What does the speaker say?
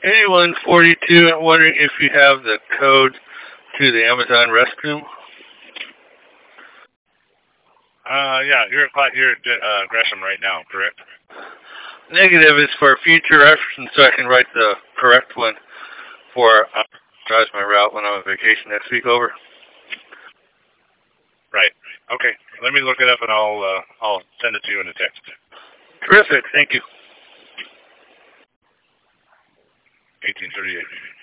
A142, I'm wondering if you have the code to the Amazon restroom. You're at Gresham right now, correct? Negative is for future reference, so I can write the correct one for drives my route when I'm on vacation next week over. Right. Okay. Let me look it up and I'll send it to you in a text. Terrific. Thank you. 1838.